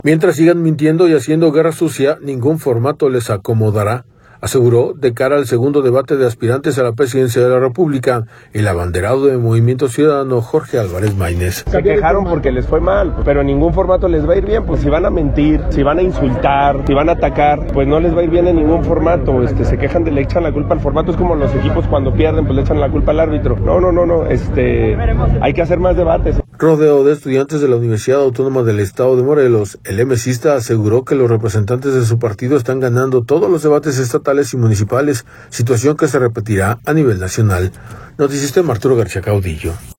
Mientras sigan mintiendo y haciendo guerra sucia, ningún formato les acomodará, aseguró de cara al segundo debate de aspirantes a la presidencia de la República el abanderado de Movimiento Ciudadano Jorge Álvarez Maínez. Se quejaron porque les fue mal, pero ningún formato les va a ir bien, pues si van a mentir, si van a insultar, si van a atacar, pues no les va a ir bien en ningún formato. Se quejan le echan la culpa al formato, es como los equipos cuando pierden, pues le echan la culpa al árbitro. No, hay que hacer más debates. Rodeo de estudiantes de la Universidad Autónoma del Estado de Morelos, el MCista aseguró que los representantes de su partido están ganando todos los debates estatales y municipales, situación que se repetirá a nivel nacional. Noticista Arturo García Caudillo.